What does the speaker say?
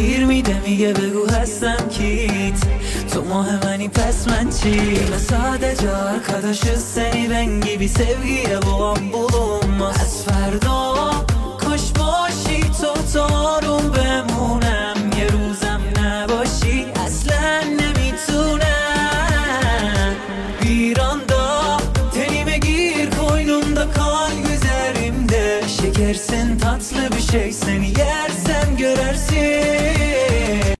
گیر میده میگه بگو هستم کیت تو ماه منی پس من چی sadece arkadaşız seni ben gibi sevgiye boğan bulunmaz از فردا کاش باشی تو تا روم بمونم یه روزم نباشی اصلا نمیتونم bir anda tenime gir koynumda kal üzerimde şekersin tatlı bir şey seni yersem görersin